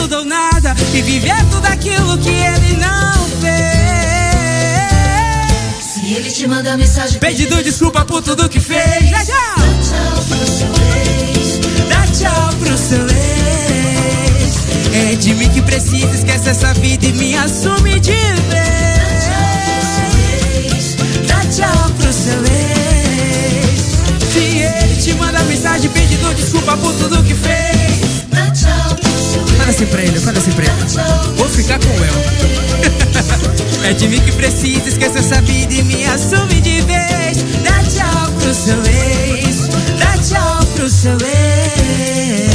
tudo ou nada e viver tudo aquilo que ele não fez. Se ele te manda mensagem pedindo desculpa por tudo que fez, dá tchau. Dá tchau pro seu ex. É de mim que precisa, esquece essa vida e me assume de vez. Dá tchau pro seu ex. Se ele te manda mensagem pedindo desculpa por tudo que fez, dá tchau pro seu ex. Fala assim pra ele, fala assim pra ele. Vou ficar com ela. É de mim que precisa, esquece essa vida e me assume de vez. Dá tchau pro seu ex. Dá tchau pro seu ex.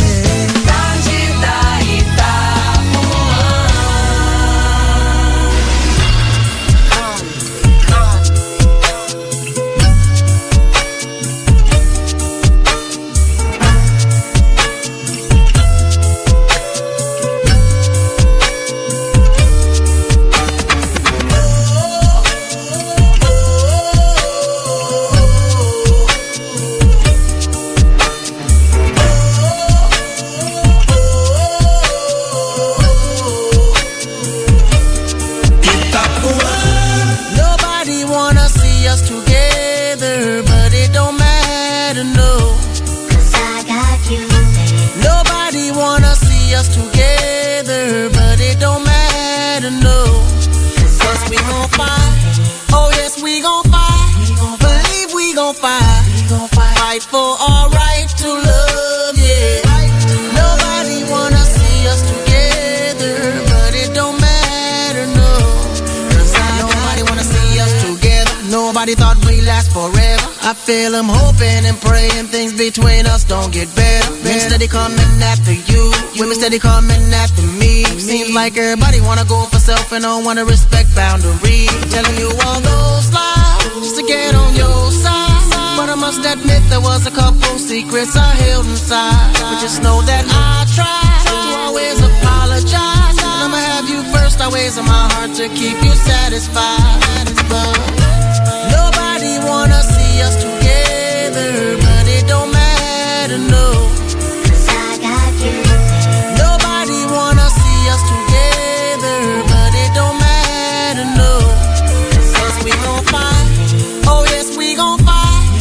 Fight for our right to love, yeah. Nobody wanna see us together, but it don't matter, no. Nobody wanna see us together. Nobody thought we'd last forever. I feel I'm hoping and praying things between us don't get better. Men steady coming after you, women steady coming after me. Seems like everybody wanna go for self and don't wanna respect boundaries. Telling you all those lies just to get on your side. But I must admit there was a couple secrets I held inside. But just know that I tried to always apologize. And I'ma have you first always in my heart to keep you satisfied. But nobody wanna see us together, but it don't matter, no. 'Cause I got you. Nobody wanna see us together, but it don't matter, no. 'Cause we gon' fight. Oh yes, we gon' fight.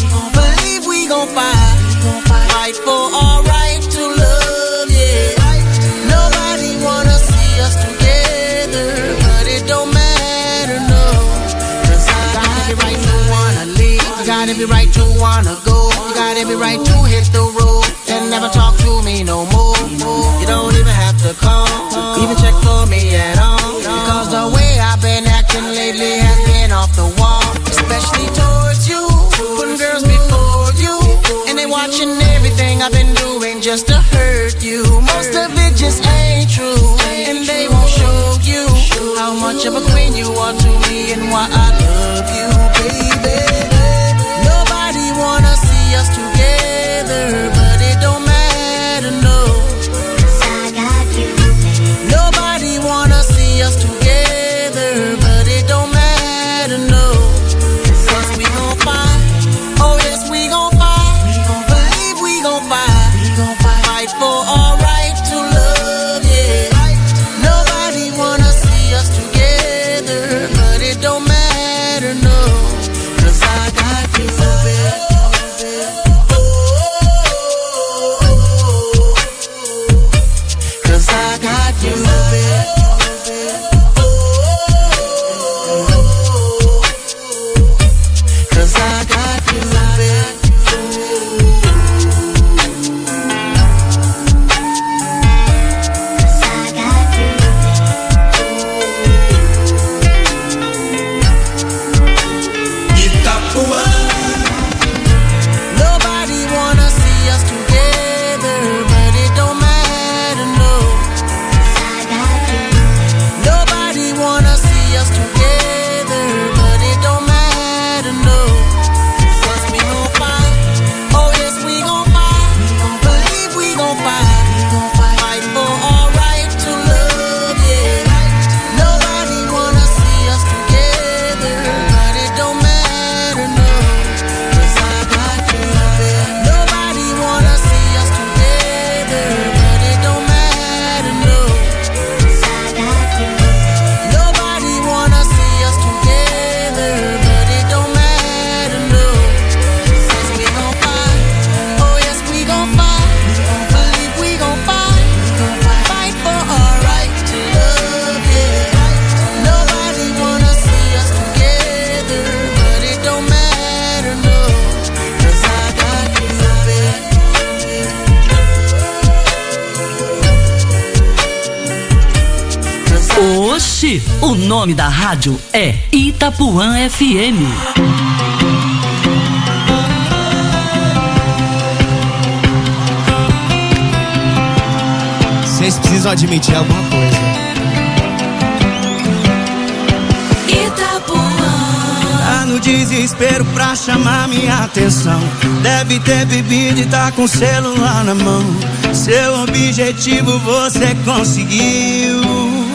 Fight for our right to love, yeah. Nobody wanna see us together, but it don't matter, no. 'Cause I got every right to wanna leave, you got every right to wanna go, you got every right to hit the road and never talk to me no more. You don't even have to call, even check for me at all, because the way I've been acting lately has been off the wall, especially towards you, putting girls before you, and they watching everything I've been doing just to hurt you. Most of it just ain't true, and they won't show you how much of a queen you are to me and why I love you, baby. Nobody wanna see us together, but it don't matter, no. 'Cause I got you. Nobody wanna see us together, but it don't matter, no. 'Cause we gon' fight. Oh yes, we gon' fight. Believe we gon' fight. Fight for our right to love, yeah. Nobody wanna see us together, but it don't matter, no. 'Cause I got you, baby. Cause I got you, baby. Cause I got you, baby. Nobody wanna see us together, but it don't matter, no. 'Cause I got you. Oxi, o nome da rádio é Itapuã FM. Vocês precisam admitir alguma coisa. Tá no desespero pra chamar minha atenção. Deve ter bebido e tá com o celular na mão. Seu objetivo você conseguiu.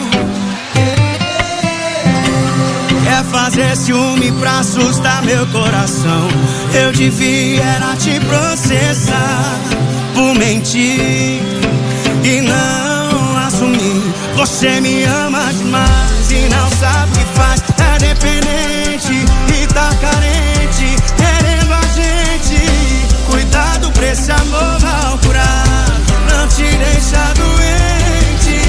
Quer fazer ciúme pra assustar meu coração. Eu devia era te processar por mentir e não assumir. Você me ama demais e não sabe o que faz. É dependente e tá carente, querendo a gente. Cuidado pra esse amor mal curado não te deixa doente.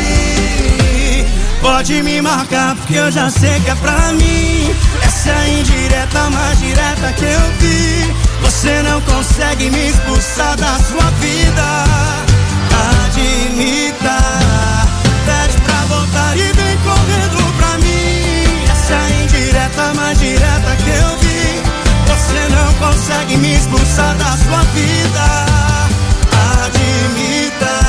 Pode me marcar porque eu já sei que é pra mim. Essa é a indireta mais direta que eu vi. Você não consegue me expulsar da sua vida. Admita, pede pra voltar e vem correndo pra mim. Essa é a indireta mais direta que eu vi. Você não consegue me expulsar da sua vida. Admita.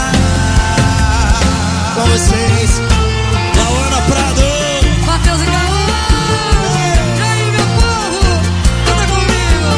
Com vocês, Lauana Prado, Matheus e Caô. E aí, meu povo, canta comigo.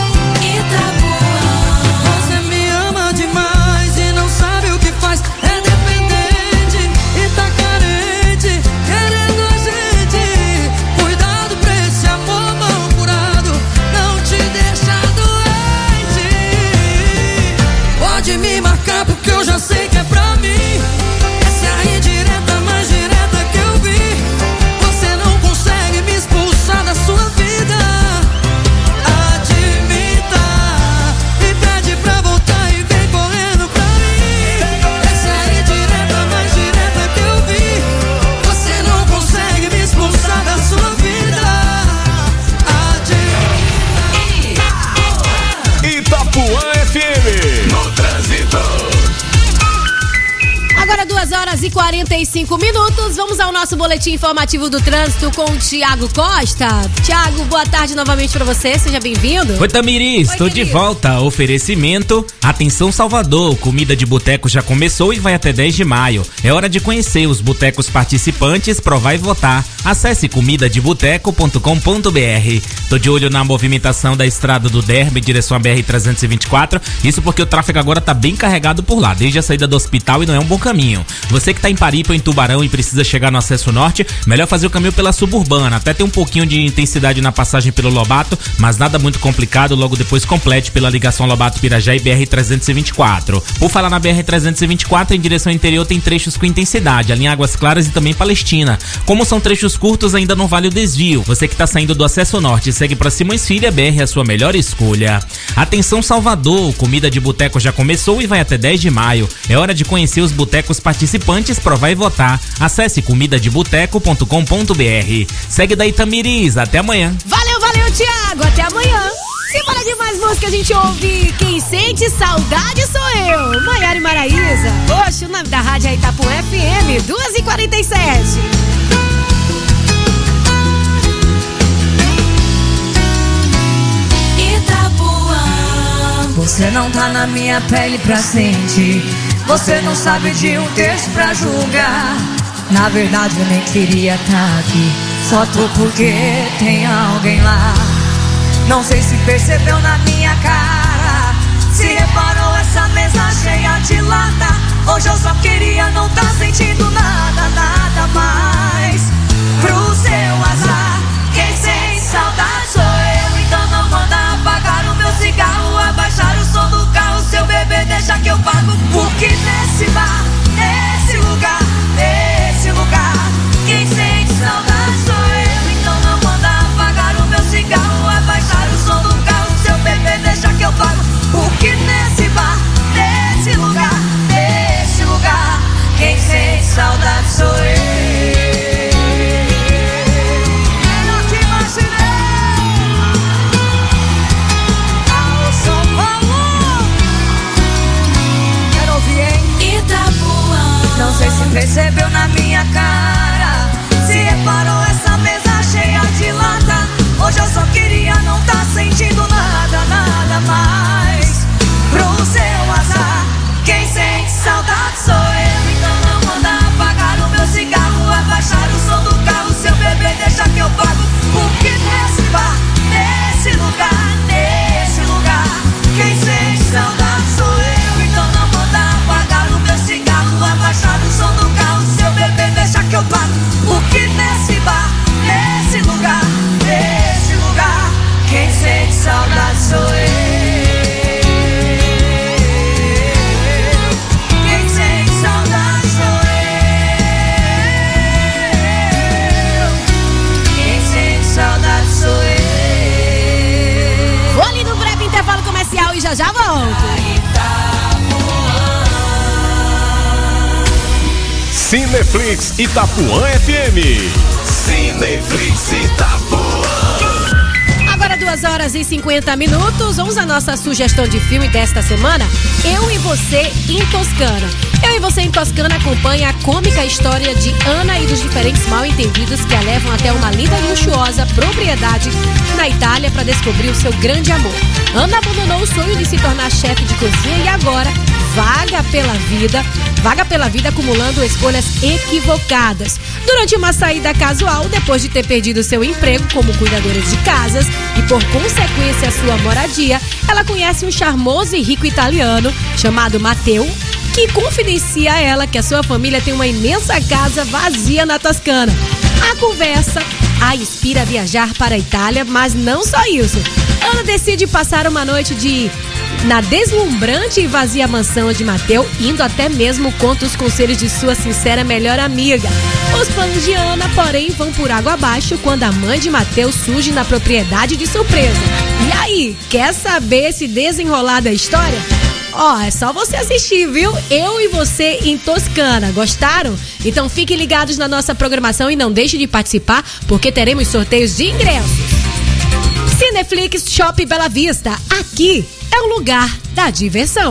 Itapuã. Você me ama demais e não sabe o que faz. É dependente e tá carente, querendo a gente. Cuidado pra esse amor mal curado não te deixa doente. Pode me marcar porque eu já sei que é pra mim. Essa é a indireta mais direta que eu vi. Você não consegue me expulsar da sua vida. Admita e pede pra voltar e vem correndo pra mim. Essa é a indireta mais direta que eu vi. Você não consegue me expulsar da sua vida. Itapuã FM. No trânsito. Agora 2h45. Vamos ao nosso boletim informativo do trânsito com o Thiago Costa. Thiago, boa tarde novamente pra você, seja bem-vindo. Oi, Tamiris, estou de volta. Oferecimento, atenção Salvador, comida de boteco já começou e vai até 10 de maio. É hora de conhecer os botecos participantes, provar e votar. Acesse comidadeboteco.com.br. Tô de olho na movimentação da estrada do Derby em direção à BR-324. Isso porque o tráfego agora tá bem carregado por lá, desde a saída do hospital, e não é um bom caminho. Você que tá em Paripa ou em Tubarão e precisa chegar no acesso norte, melhor fazer o caminho pela suburbana. Até tem um pouquinho de intensidade na passagem pelo Lobato, mas nada muito complicado. Logo depois complete pela ligação Lobato-Pirajá e BR-324. Por falar na BR-324, em direção ao interior tem trechos com intensidade, ali em Águas Claras e também Palestina. Como são trechos curtos, ainda não vale o desvio. Você que tá saindo do acesso norte, segue pra Simões Filho, BR é a sua melhor escolha. Atenção Salvador, comida de boteco já começou e vai até 10 de maio. É hora de conhecer os botecos participantes, provar e votar. Acesse comidadeboteco.com.br. Segue daí, Tamiris, até amanhã. Valeu, Thiago, até amanhã. Simbora de mais música, a gente ouve Quem Sente Saudade Sou Eu, Maiara e Maraísa. Oxe, o nome da rádio é Itapuã FM, 2h47. Você não tá na minha pele pra sentir. Você não sabe de um texto pra julgar. Na verdade eu nem queria tá aqui. Só tô porque tem alguém lá. Não sei se percebeu na minha cara, se reparou essa mesa cheia de lata. Hoje eu só queria não tá sentindo nada, nada mais. Pro seu azar, quem sente saudade sou eu. Então não manda apagar o meu cigarro, abaixar o som do carro. Seu bebê deixa que eu pago. Porque nesse bar, nesse lugar, quem sente saudade sou eu. Então não manda apagar o meu cigarro, abaixar o som do carro. Seu bebê deixa que eu pago. Porque nesse bar, nesse lugar, quem sente saudade sou eu. Não sei se percebeu na minha cara, preparou essa mesa cheia de lata. Hoje eu só queria não tá sentindo nada, nada mais. Pro seu azar, quem sente saudade sou eu. Então não manda apagar o meu cigarro, abaixar o som do carro. Seu bebê deixa que eu pago. Porque nesse bar, nesse lugar, quem sente saudade sou eu. Então não manda apagar o meu cigarro, abaixar o som do carro. Seu bebê deixa que eu pago. Porque nesse bar, nesse lugar, quem sente saudade sou eu. Quem sente saudade sou eu. Quem sente saudade sou eu. Vou ali no breve intervalo comercial e já volto. Cineflix Itapuã FM. Cineflix Itapuã. Agora 2h50. Vamos à nossa sugestão de filme desta semana. Eu e Você em Toscana. Eu e Você em Toscana acompanha a cômica história de Ana e dos diferentes mal-entendidos que a levam até uma linda e luxuosa propriedade na Itália para descobrir o seu grande amor. Ana abandonou o sonho de se tornar chefe de cozinha e agora vaga pela vida acumulando escolhas equivocadas. Durante uma saída casual, depois de ter perdido seu emprego como cuidadora de casas e por consequência sua moradia, ela conhece um charmoso e rico italiano chamado Matteo, que confidencia a ela que a sua família tem uma imensa casa vazia na Toscana. A conversa a inspira a viajar para a Itália, mas não só isso. Ana decide passar uma noite na deslumbrante e vazia mansão de Matteo, indo até mesmo contra os conselhos de sua sincera melhor amiga. Os planos de Ana, porém, vão por água abaixo quando a mãe de Matteo surge na propriedade de surpresa. E aí, quer saber esse desenrolar da história? É só você assistir, viu? Eu e Você em Toscana. Gostaram? Então fiquem ligados na nossa programação e não deixem de participar, porque teremos sorteios de ingressos. Cineflix Shopping Bela Vista. Aqui é o lugar da diversão.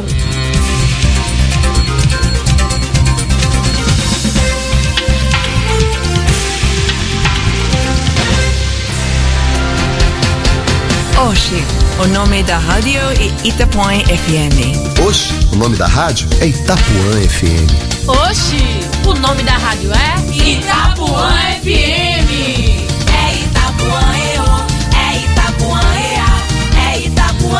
Oxi, o nome da rádio é Itapuã FM. Oxi, o nome da rádio é Itapuã FM. Oxi, o nome da rádio é Itapuã FM. É Itapuã, é Itapuã, é Itapuã.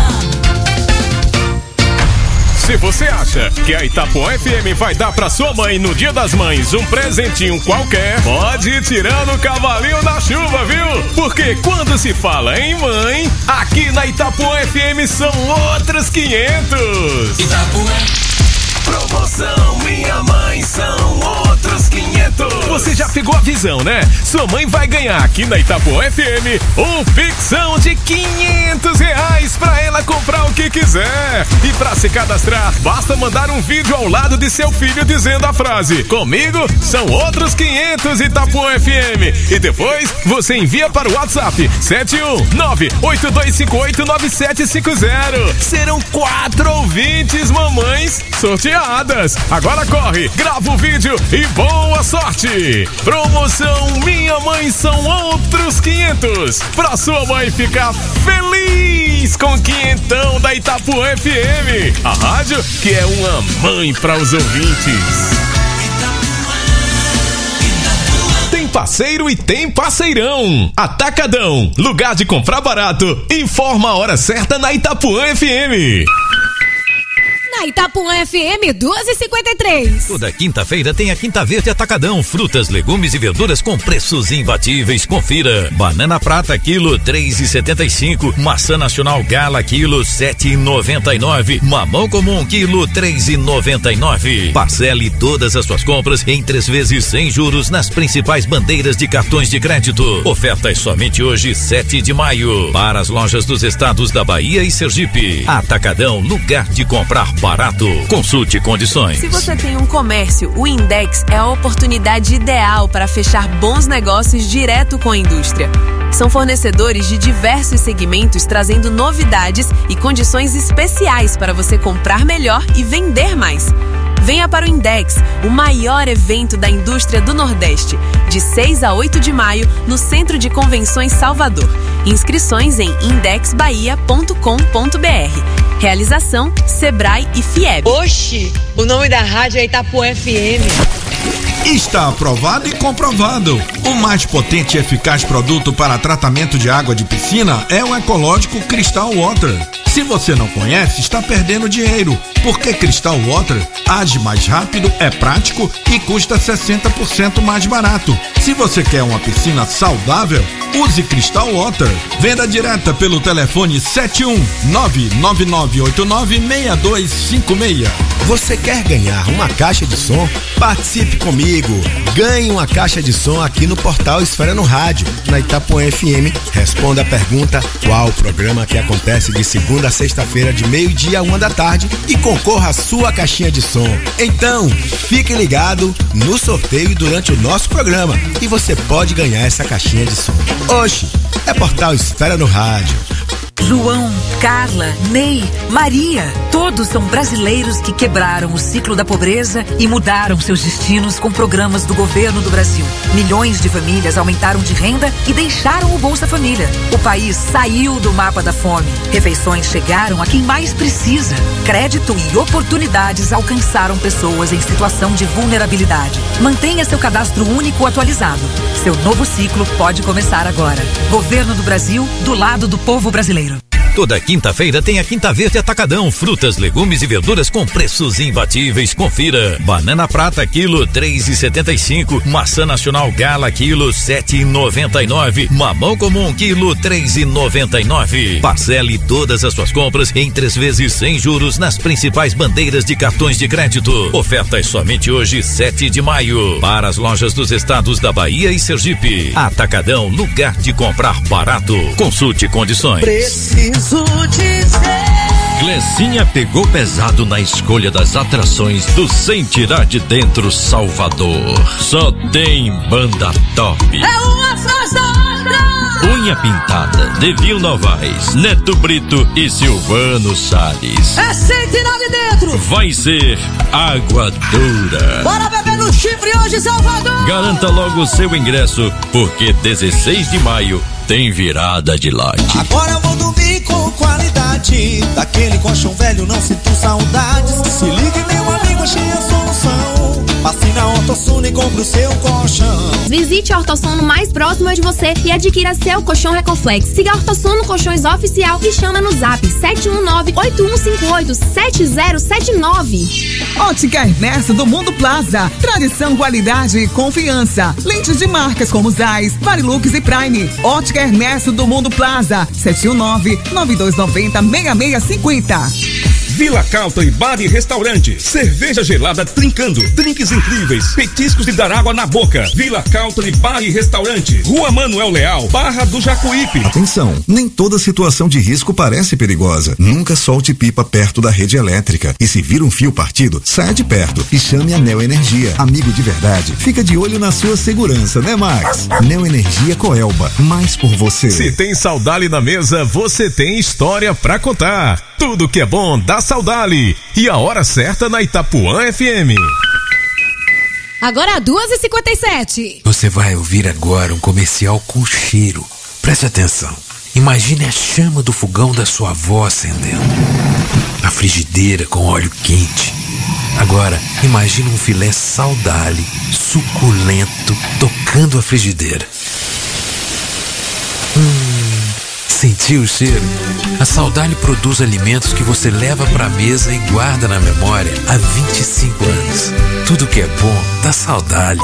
Se você acha que a Itapuã FM vai dar pra sua mãe no Dia das Mães um presentinho qualquer, pode ir tirando o cavalinho da chuva, viu? Porque quando se fala em mãe, aqui na Itapuã FM são outros 500. Itapuã. Promoção Minha Mãe são outros 500. Você já pegou a visão, né? Sua mãe vai ganhar aqui na Itapuã FM um pixão de R$500 pra ela comprar o que quiser. E pra se cadastrar, basta mandar um vídeo ao lado de seu filho dizendo a frase: comigo são outros 500 Itapuã FM. E depois você envia para o WhatsApp 71982589750. Serão 4 ouvintes mamães sorteadas. Agora corre, grava o vídeo e boa sorte! Promoção Minha Mãe são outros 500 pra sua mãe ficar feliz com o quinhentão da Itapuã FM, a rádio que é uma mãe para os ouvintes. Tem parceiro e tem parceirão. Atacadão, lugar de comprar barato. Informa a hora certa na Itapuã FM. Na Itapuã FM 2h53. Toda quinta-feira tem a Quinta Verde Atacadão. Frutas, legumes e verduras com preços imbatíveis. Confira. Banana prata quilo 3,75. Maçã nacional Gala quilo 7,99. Mamão comum quilo 3,99. Parcele todas as suas compras em 3 vezes sem juros nas principais bandeiras de cartões de crédito. Ofertas somente hoje, 7 de maio. Para as lojas dos estados da Bahia e Sergipe. Atacadão, lugar de comprar barato. Consulte condições. Se você tem um comércio, o Index é a oportunidade ideal para fechar bons negócios direto com a indústria. São fornecedores de diversos segmentos trazendo novidades e condições especiais para você comprar melhor e vender mais. Venha para o Index, o maior evento da indústria do Nordeste, de 6 a 8 de maio, no Centro de Convenções Salvador. Inscrições em indexbahia.com.br. Realização Sebrae e FIEB. Oxi, o nome da rádio é Itapuã FM. Está aprovado e comprovado. O mais potente e eficaz produto para tratamento de água de piscina é o ecológico Crystal Water. Se você não conhece, está perdendo dinheiro, porque Crystal Water age mais rápido, é prático e custa 60% mais barato. Se você quer uma piscina saudável, use Crystal Water. Venda direta pelo telefone 71999896256. Você quer ganhar uma caixa de som? Participe comigo. Ganhe uma caixa de som aqui no portal Esfera no Rádio, na Itapuã FM. Responda a pergunta: qual o programa que acontece de segunda a sexta-feira de 12h a 13h e concorra à sua caixinha de som. Então, fique ligado no sorteio durante o nosso programa e você pode ganhar essa caixinha de som. Oxi, é portal Esfera no Rádio. João, Carla, Ney, Maria, todos são brasileiros que quebraram o ciclo da pobreza e mudaram seus destinos com programas do governo do Brasil. Milhões de famílias aumentaram de renda e deixaram o Bolsa Família. O país saiu do mapa da fome. Refeições chegaram a quem mais precisa. Crédito e oportunidades alcançaram pessoas em situação de vulnerabilidade. Mantenha seu cadastro único atualizado. Seu novo ciclo pode começar agora. Governo do Brasil, do lado do povo brasileiro. Toda quinta-feira tem a Quinta Verde Atacadão, frutas, legumes e verduras com preços imbatíveis. Confira: banana prata quilo 3,75, maçã nacional Gala quilo 7,99, mamão comum quilo 3,99. Parcele todas as suas compras em 3 vezes sem juros nas principais bandeiras de cartões de crédito. Ofertas somente hoje, 7 de maio, para as lojas dos estados da Bahia e Sergipe. Atacadão, lugar de comprar barato. Consulte condições. Preciso dizer. Glecinha pegou pesado na escolha das atrações do Sem Tirar de Dentro Salvador. Só tem banda top. É uma atrás da outra. Unha Pintada, Devil Novaes, Neto Brito e Silvano Salles. É Sem Tirar de Dentro. Vai ser Água Dura. Bora beber no chifre hoje, Salvador. Garanta logo o seu ingresso, porque 16 de maio tem virada de lote. Agora eu vou dormir com qualidade. Daquele colchão velho não sinto saudades. Se ligue, meu amigo, achei a solução. Passe na Ortosono e compre o seu colchão. Visite a Ortosono mais próxima de você e adquira seu colchão Recoflex. Siga a Ortosono Colchões Oficial e chama no zap 719-8158-7079. Ótica Ernesto do Mundo Plaza. Tradição, qualidade e confiança. Lentes de marcas como Zeiss, Varilux e Prime. Ótica Ernesto do Mundo Plaza. 719-9290-6650. Vila Carlton Bar e Restaurante. Cerveja gelada trincando, drinks incríveis, petiscos de dar água na boca. Vila Carlton Bar e Restaurante, Rua Manuel Leal, Barra do Jacuípe. Atenção, nem toda situação de risco parece perigosa. Nunca solte pipa perto da rede elétrica. E se vir um fio partido, saia de perto e chame a Neo Energia. Amigo de verdade, fica de olho na sua segurança, né, Max? Neo Energia Coelba, mais por você. Se tem Saudale na mesa, você tem história pra contar. Tudo que é bom dá Saudale. E a hora certa na Itapuã FM. Agora 2h57. Você vai ouvir agora um comercial com cheiro. Preste atenção. Imagine a chama do fogão da sua avó acendendo. A frigideira com óleo quente. Agora, imagine um filé Saudale, suculento, tocando a frigideira. Sentiu o cheiro? A Saudale produz alimentos que você leva pra mesa e guarda na memória há 25 anos. Tudo que é bom dá Saudale.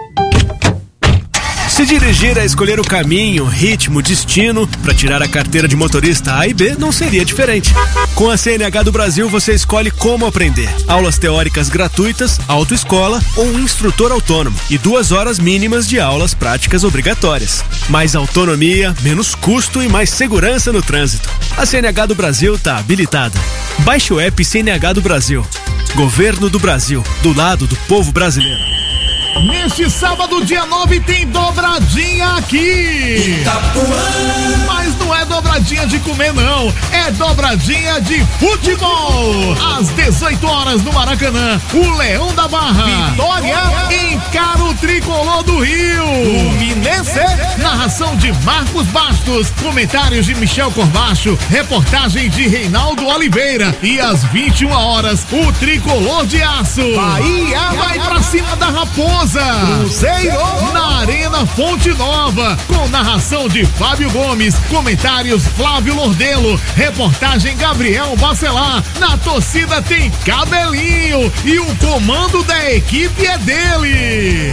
Se dirigir a escolher o caminho, ritmo, destino para tirar a carteira de motorista A e B não seria diferente. Com a CNH do Brasil você escolhe como aprender. Aulas teóricas gratuitas, autoescola ou um instrutor autônomo e 2 horas mínimas de aulas práticas obrigatórias. Mais autonomia, menos custo e mais segurança no trânsito. A CNH do Brasil está habilitada. Baixe o app CNH do Brasil. Governo do Brasil, do lado do povo brasileiro. Neste sábado, dia 9, tem dobradinha aqui. Itapuã. Mas não é dobradinha de comer, não. É dobradinha de futebol. Às 18 horas no Maracanã, o Leão da Barra, Vitória, encara o Tricolor do Rio. Fluminense, narração de Marcos Bastos, comentários de Michel Corbacho, reportagem de Reinaldo Oliveira. E às 21 horas, o Tricolor de Aço. Bahia vai pra cima da Raposa. Cruzeiro na Arena Fonte Nova, com narração de Fábio Gomes, comentários Flávio Lordelo, reportagem Gabriel Bacelar. Na torcida tem Cabelinho e o comando da equipe é dele,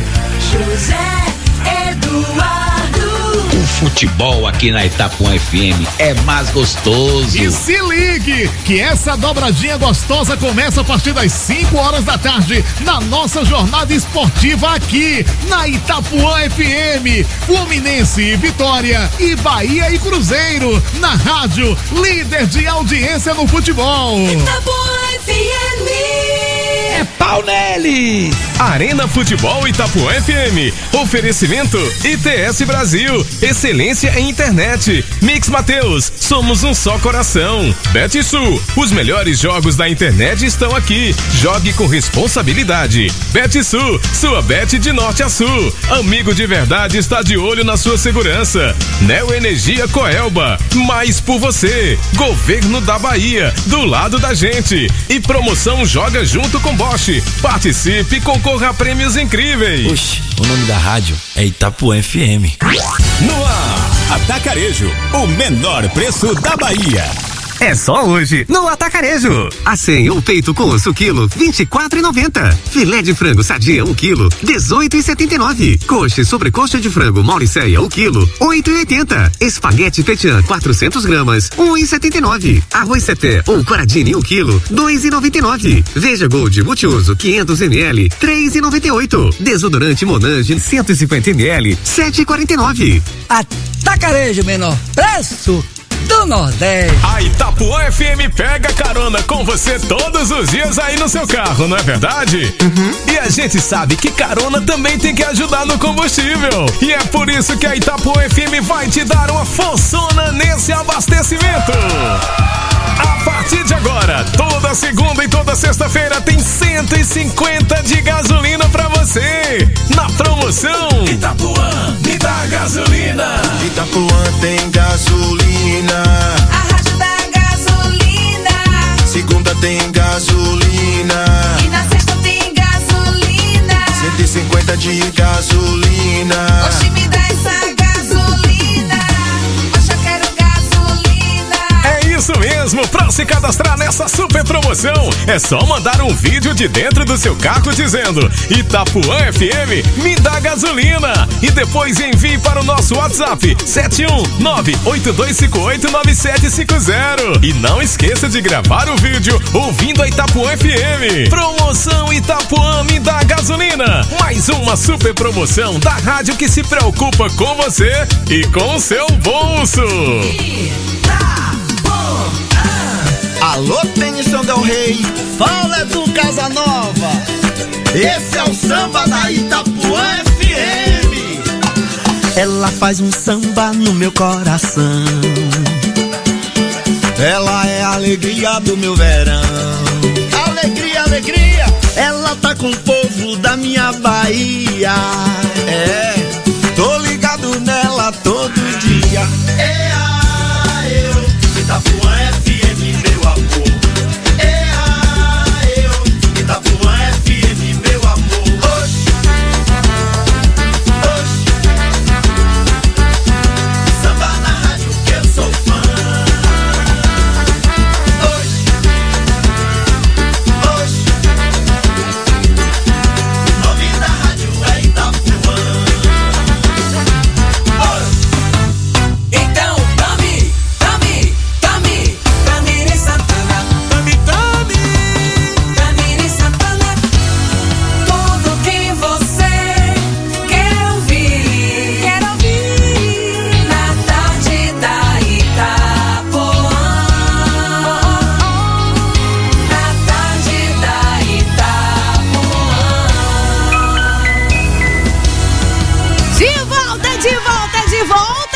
José Eduardo. O futebol aqui na Itapuã FM é mais gostoso. E se ligue que essa dobradinha gostosa começa a partir das 5 horas da tarde na nossa jornada esportiva aqui na Itapuã FM. Fluminense e Vitória e Bahia e Cruzeiro na rádio líder de audiência no futebol. Itapuã FM. É pau nele! Arena Futebol Itapuã FM. Oferecimento ITS Brasil. Excelência em internet. Mix Mateus. Somos um só coração. BetSul. Os melhores jogos da internet estão aqui. Jogue com responsabilidade. BetSul. Sua bet de norte a sul. Amigo de verdade está de olho na sua segurança. Neo Energia Coelba. Mais por você. Governo da Bahia. Do lado da gente. E promoção Joga Junto com Bosch. Participe e concorra a prêmios incríveis. Oxe, o nome da rádio é Itapuã FM. No ar, Atacarejo, o menor preço da Bahia. É só hoje, no Atacarejo. Acém ou peito com osso quilo, R$24,90. Filé de frango sadia, 1 quilo, R$18,79. Coxa e sobrecoxa de frango Mauricéia, 1 quilo, R$8,80. Espaguete Petian, 400 gramas, R$1,79. Arroz Seté ou Coradini, 1 quilo, R$2,99. Veja Gold multiuso, 500 ml, R$3,98. Desodorante Monange, 150 ml, R$7,49. Atacarejo, menor preço do Nordeste. A Itapuã FM pega carona com você todos os dias aí no seu carro, não é verdade? E a gente sabe que carona também tem que ajudar no combustível. E é por isso que a Itapuã FM vai te dar uma forçona nesse abastecimento. A partir de agora, toda segunda e toda sexta-feira tem 150 de gasolina pra você. Na promoção Itapuã, me dá gasolina. Itapuã tem gasolina. A rádio da gasolina. Segunda tem gasolina. E na sexta tem gasolina. 150 de gasolina. Oxe, me dá essa gasolina. Oxe, eu quero gasolina. É isso mesmo, pra se cadastrar nessa super promoção, é só mandar um vídeo de dentro do seu carro dizendo Itapuã FM, me dá gasolina. E depois envie para o nosso WhatsApp 71982589750. E não esqueça de gravar o vídeo ouvindo a Itapuã FM. Promoção Itapuã, me dá gasolina. Mais uma super promoção da rádio que se preocupa com você e com o seu bolso. Alô, Tennyson Del Rey, fala do Casanova. Esse é o samba da Itapuã FM. Ela faz um samba no meu coração. Ela é a alegria do meu verão. Alegria, alegria. Ela tá com o povo da minha Bahia. É, tô ligado nela todo dia. Itapuã FM, meu amor. Itapuã FM, meu amor. Oxi. Samba na rádio que eu sou fã. Oxi. O nome da rádio é Itapuã. Então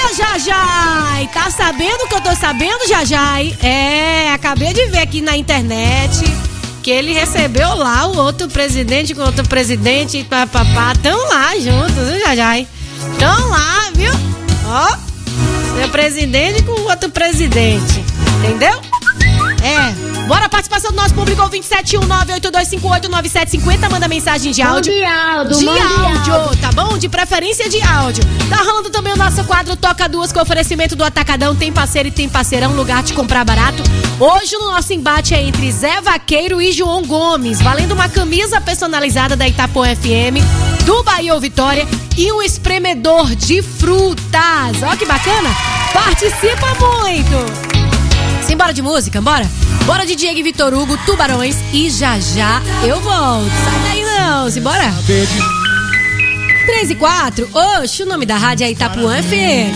Ô, Jajai, tá sabendo o que eu tô sabendo, Jajai? Acabei de ver aqui na internet que ele recebeu lá o outro presidente com outro presidente, papapá. Tão lá juntos, viu, Jajai? Tão lá, viu? Ó, seu presidente com o outro presidente. Entendeu? Bora a participação do nosso público, 271-98258-9750. Manda mensagem de áudio. De áudio, tá bom? De preferência de áudio. Tá rolando também o nosso quadro Toca Duas com oferecimento do Atacadão. Tem parceiro e tem parceirão, lugar de comprar barato. Hoje o nosso embate é entre Zé Vaqueiro e João Gomes, valendo uma camisa personalizada da Itapuã FM, do Bahia ou Vitória, e um espremedor de frutas. Ó que bacana. Participa muito. Simbora de música, bora? Bora de Diego e Vitor Hugo, Tubarões, e já já eu volto. Sai daí não, simbora. 3 e 4, oxe, o nome da rádio é Itapuã FM.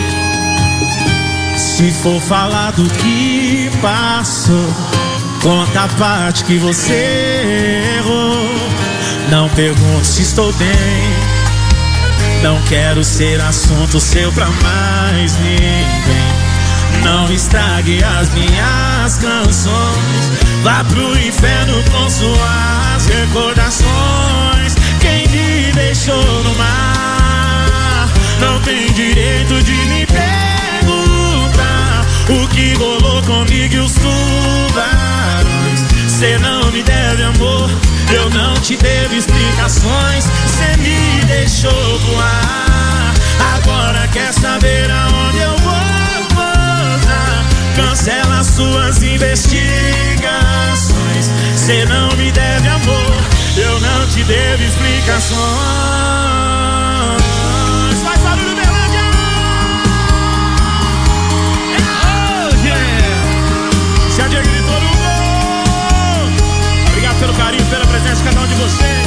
Se for falar do que passou, conta a parte que você errou. Não pergunto se estou bem, não quero ser assunto seu pra mais ninguém. Não estrague as minhas canções, vá pro inferno com suas recordações. Quem me deixou no mar não tem direito de me perguntar o que rolou comigo e os tubarões. Cê não me deve amor, eu não te devo explicações. Cê me deixou voar, agora quer saber aonde eu vou. Cancela suas investigações. Cê não me deve amor, eu não te devo explicações. Faz barulho, Berlândia! Oh, yeah! Se a Diego gritou no gol. Obrigado pelo carinho, pela presença de cada um de vocês.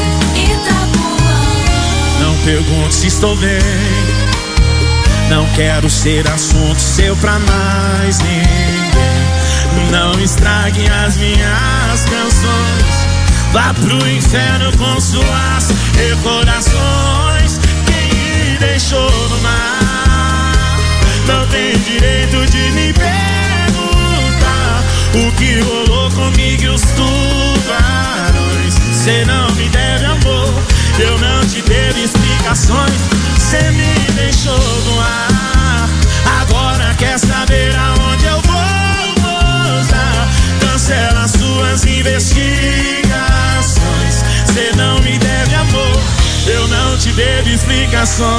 Não pergunto se estou bem, não quero ser assunto seu pra mais ninguém. Não estrague as minhas canções, vá pro inferno com suas recordações. Quem me deixou no mar não tem direito de me perguntar o que rolou comigo e os tubarões. Cê não me deve amor, eu não te devo explicações. Cê me deixou no ar, agora quer saber aonde eu vou pousar. Cancela suas investigações. Cê não me deve amor, eu não te devo explicações.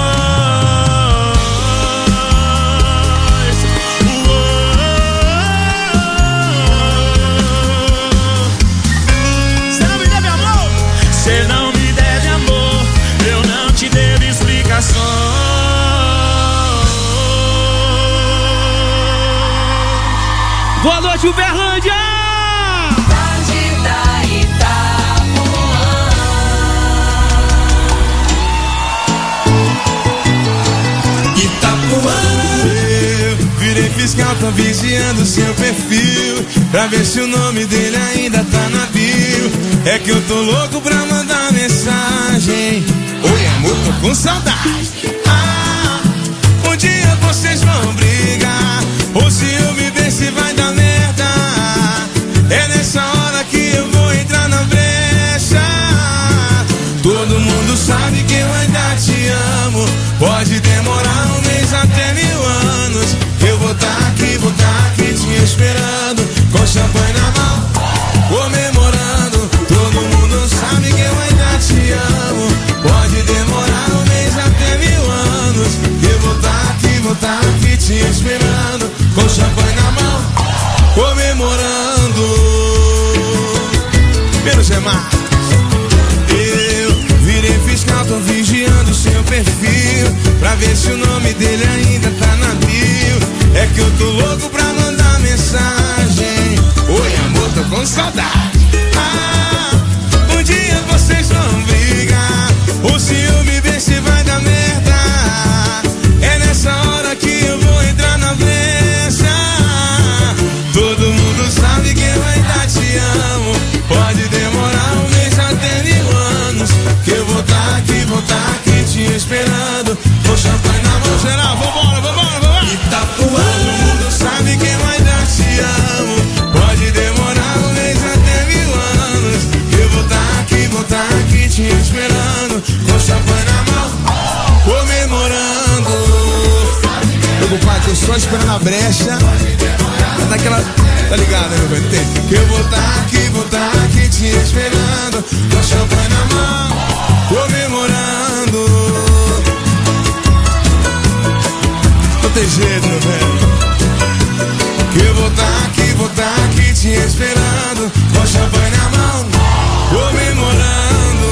Cê não me deve amor, cê não me deve amor, eu não te devo explicações. Boa noite, Uberlândia! Eu virei fiscal, tô vigiando seu perfil pra ver se o nome dele ainda tá na bio. É que eu tô louco pra mandar mensagem. Oi amor, tô com saudade. Um dia vocês vão brigar, ou se eu me ver se vai dar merda. É nessa hora que eu vou entrar na brecha. Todo mundo sabe que eu ainda te amo. Pode demorar um mês até 1000 anos. Eu vou tá aqui te esperando, com champanhe na mão, comemorando. Todo mundo sabe que eu ainda te amo. Pode demorar um mês até 1000 anos. Eu vou tá aqui te esperando, com champanhe na mão, comemorando. Pelo Gemar, eu virei fiscal, tô vigiando seu perfil pra ver se o nome dele ainda tá na bio. É que eu tô louco pra mandar mensagem. Oi amor, tô com saudade. Um dia vocês vão brigar, ou se eu me ver se vai dar merda. É nessa hora que eu vou entrar na brecha. Todo mundo sabe que eu ainda te amo. Pode demorar um mês até 1000 anos. Que eu vou tá aqui te esperando, com champanhe na mão. Geral, vambora, vambora. só esperando a brecha. Naquela, tá ligado, né, meu velho? Que eu vou tá aqui te esperando, com champanhe na mão, comemorando. Não tem jeito, meu velho. Que eu vou tá aqui te esperando, com champanhe na mão, comemorando.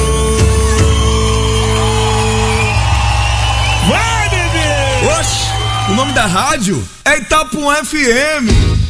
Vai, bebê! Oxe, o nome da rádio é Itapuã FM.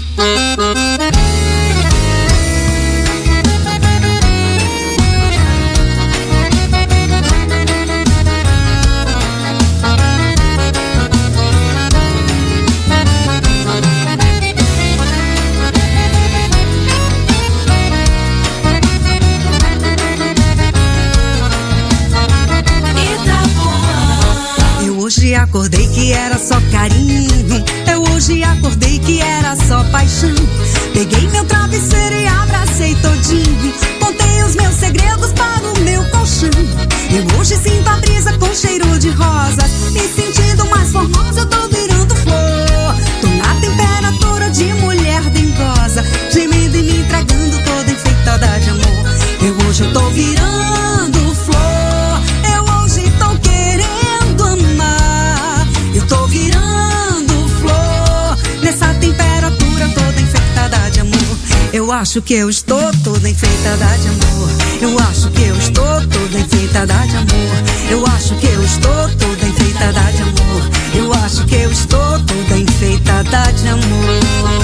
Hoje acordei que era só carinho. Eu hoje acordei que era só paixão. Peguei meu travesseiro e abracei todinho. Contei os meus segredos para o meu colchão. Eu hoje sinto a brisa com cheiro de rosas. Me sentindo mais formosa, eu tô virando flor. Tô na temperatura de mulher dengosa, gemendo e me entregando toda enfeitada de amor. Hoje eu tô virando flor. Eu hoje tô querendo amar. Eu tô virando flor. Nessa temperatura toda enfeitada de amor. Eu acho que eu estou toda enfeitada de amor. Eu acho que eu estou toda enfeitada de amor. Eu acho que eu estou toda enfeitada de amor. Eu acho que eu estou toda enfeitada de amor.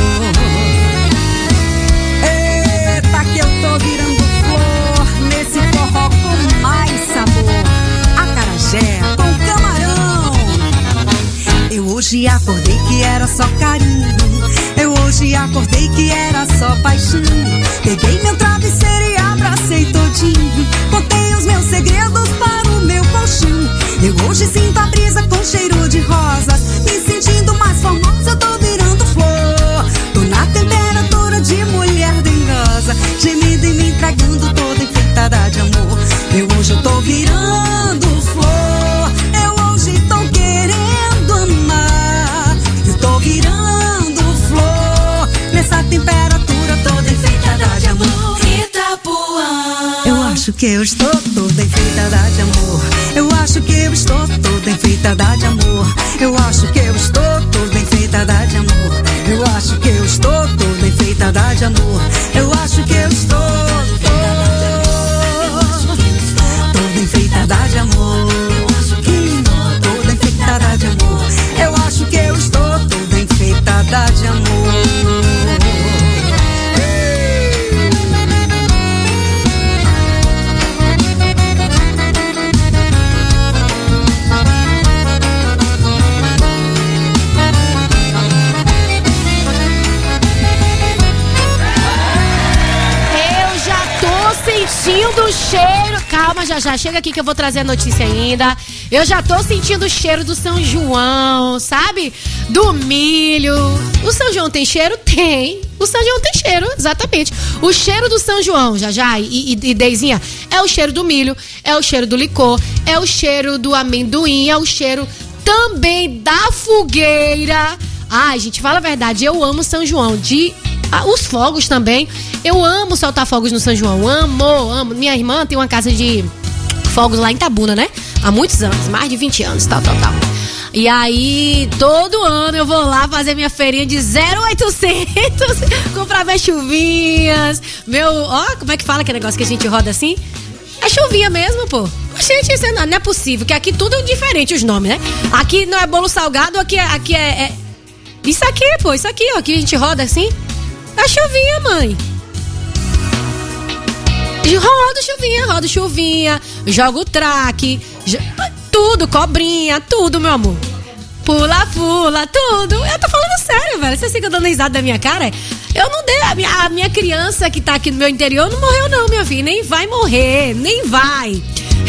Eita, que eu tô virando flor nesse forró com mais sabor. Acarajé com camarão. Eu hoje acordei que era só carinho. Eu hoje acordei que era só paixão. Peguei meu travesseiro e abracei todinho. Contei os meus segredos para o meu colchão. Eu hoje sinto a brisa com cheiro de rosas. Me sentindo mais formosa, eu tô virando flor. Tô na temperatura de mulher dengosa, gemendo e me entregando toda enfeitada de amor. Hoje eu tô virando flor. Eu hoje tô querendo amar. Eu tô virando flor. Nessa temperatura toda enfeitada de amor. Itapuã. Eu acho que eu estou toda enfeitada de amor. Eu acho que eu estou toda enfeitada de amor. Eu acho que eu estou toda enfeitada de amor. Eu acho que eu estou toda enfeitada de amor. Eu acho que eu estou toda enfeitada de amor. Toda enfeitada de amor. Eu acho que eu estou toda enfeitada de amor. Sentindo o cheiro. Calma, já chega aqui que eu vou trazer a notícia ainda. Eu já tô sentindo o cheiro do São João, sabe? Do milho. O São João tem cheiro? Tem. O São João tem cheiro, exatamente. O cheiro do São João, já e Deizinha, é o cheiro do milho, é o cheiro do licor, é o cheiro do amendoim, é o cheiro também da fogueira. Ai, gente, fala a verdade, eu amo São João. Os fogos também. Eu amo soltar fogos no São João. Amo. Minha irmã tem uma casa de fogos lá em Itabuna, né? Há muitos anos, mais de 20 anos, tal. E aí, todo ano eu vou lá fazer minha feirinha de 0,800, comprar minhas chuvinhas, como é que fala aquele negócio que a gente roda assim? É chuvinha mesmo, pô. Gente, isso não é possível, que aqui tudo é diferente os nomes, né? Aqui não é bolo salgado, aqui é... Isso aqui, pô, ó, aqui a gente roda assim. É chuvinha, mãe. Rodo chuvinha, jogo traque, tudo, cobrinha, tudo, meu amor. Pula, tudo. Eu tô falando sério, velho. Você fica dando risada da minha cara? Eu não dei. A minha criança que tá aqui no meu interior não morreu, não, minha filha. Nem vai morrer, nem vai.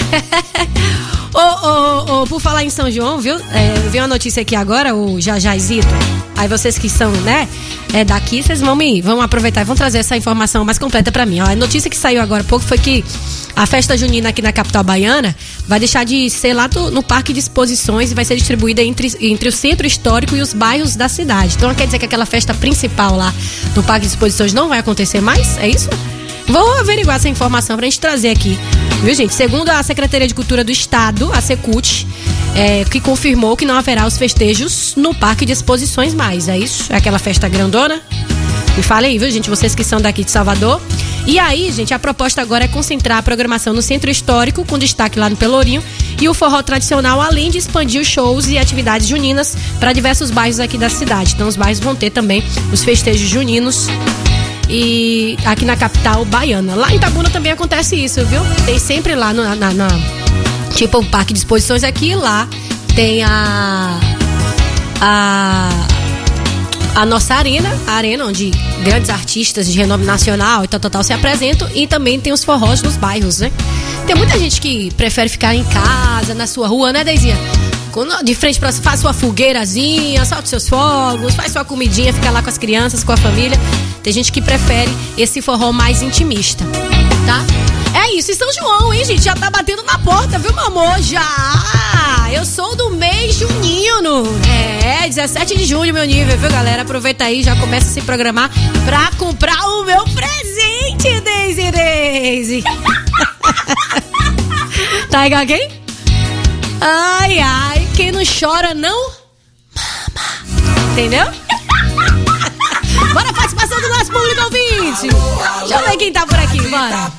Por falar em São João, viu? Eu vi uma notícia aqui agora, o Jajazito. Aí vocês que são, né, daqui, vocês vão aproveitar e vão trazer essa informação mais completa pra mim. Ó, a notícia que saiu agora há pouco foi que A festa junina aqui na capital baiana vai deixar de ser lá no Parque de Exposições e vai ser distribuída entre o centro histórico e os bairros da cidade. Então quer dizer que aquela festa principal lá no Parque de Exposições não vai acontecer mais? É isso? Vou averiguar essa informação pra gente trazer aqui. Viu, gente? Segundo a Secretaria de Cultura do Estado, a Secult, que confirmou que não haverá os festejos no Parque de Exposições mais. É isso? É aquela festa grandona? Me fala aí, viu, gente? Vocês que são daqui de Salvador. E aí, gente, a proposta agora é concentrar a programação no Centro Histórico, com destaque lá no Pelourinho, e o forró tradicional, além de expandir os shows e atividades juninas para diversos bairros aqui da cidade. Então, os bairros vão ter também os festejos juninos e aqui na capital baiana. Lá em Itabuna também acontece isso, viu? Tem sempre lá tipo o Parque de Exposições aqui, lá tem a nossa arena, a arena onde grandes artistas de renome nacional e tal se apresentam, e também tem os forrós nos bairros, né? Tem muita gente que prefere ficar em casa, na sua rua, né, Deizinha? De frente pra faz sua fogueirazinha, solta seus fogos, faz sua comidinha, fica lá com as crianças, com a família. Tem gente que prefere esse forró mais intimista, tá? É isso, e São João, hein, gente? Já tá batendo na porta, viu, meu amor? Já! Eu sou do mês junino. 17 de junho, meu nível, viu, galera? Aproveita aí, já começa a se programar pra comprar o meu presente, Daisy. Tá igual quem? Ai, quem não chora não mama. Entendeu? Bora a participação do nosso público ouvinte. Deixa eu ver quem tá por aqui, bora.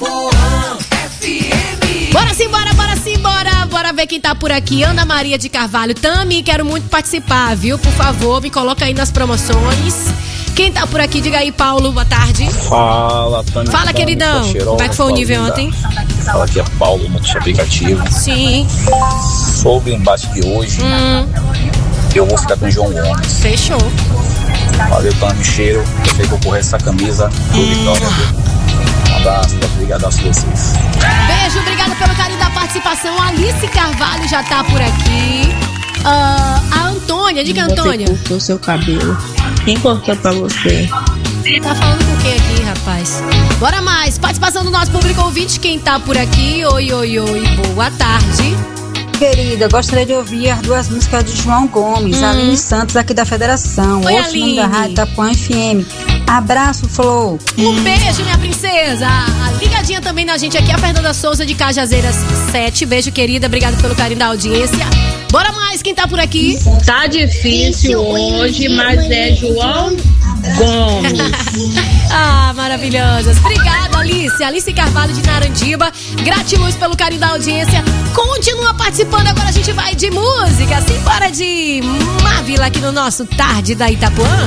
Bora sim, bora ver quem tá por aqui. Ana Maria de Carvalho. Tami, quero muito participar, viu? Por favor, me coloca aí nas promoções. Quem tá por aqui? Diga aí, Paulo, boa tarde. Fala, Tami. Fala, queridão. Como é que foi o nível ontem? Fala, aqui é Paulo, no aplicativo. Sim. Sobre o embate de hoje, eu vou ficar com o João Gomes. Fechou. Valeu, Tami, cheiro. Eu sei que eu correr essa camisa do Vitória. Um abraço, obrigado a vocês. Beijo, obrigada pelo carinho da participação. Alice Carvalho já tá por aqui. A Antônia, diga, Antônia. Você cortou seu cabelo. Quem cortou pra você? Tá falando com quem aqui, rapaz? Bora mais. Participação do nosso público ouvinte. Quem tá por aqui? Oi. Boa tarde. Querida, gostaria de ouvir as duas músicas de João Gomes, Aline Santos, aqui da Federação. Oi, outro nome da Rádio Itapuã FM. Abraço, Flor. Um beijo, minha princesa. Ligadinha também na gente aqui, a Fernanda Souza de Cajazeiras 7. Beijo, querida. Obrigada pelo carinho da audiência. Bora mais, quem tá por aqui? Tá difícil hoje, mas é João Gomes. Maravilhosas. Obrigada, Alice. Alice Carvalho de Narandiba. Gratiluz pelo carinho da audiência. Continua participando. Agora a gente vai de música. Simbora de Mávila aqui no nosso Tarde da Itapuã.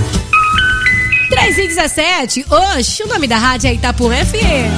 3h17. Oxe, o nome da rádio é Itapuã FM.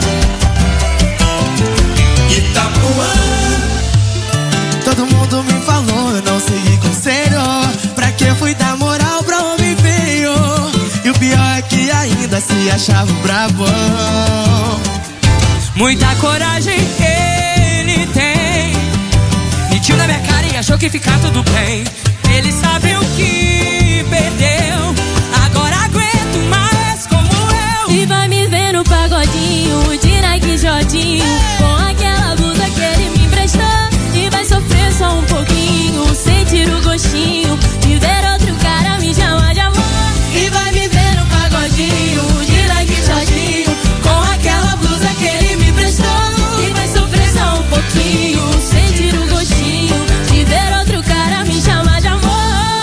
Itapuã. Todo mundo me falou, eu não segui conselho. Pra que eu fui dar moral pra homem feio? E o pior é que ainda se achava brabão. Muita coragem ele tem. Mentiu na minha cara e achou que ia ficar tudo bem. Ele sabe o que perdeu. Agora aguento mais como eu. E vai me ver no pagodinho de Nike Jodinho, com aquela blusa que ele me emprestou. E vai sofrer só um pouquinho, sentir o gostinho de ver outro cara me chamar de amor. E vai me ver no pagodinho de Nike Jodinho, com aquela blusa que ele me emprestou. E vai sofrer só um pouquinho, sentir o gostinho de ver outro cara me chamar de amor.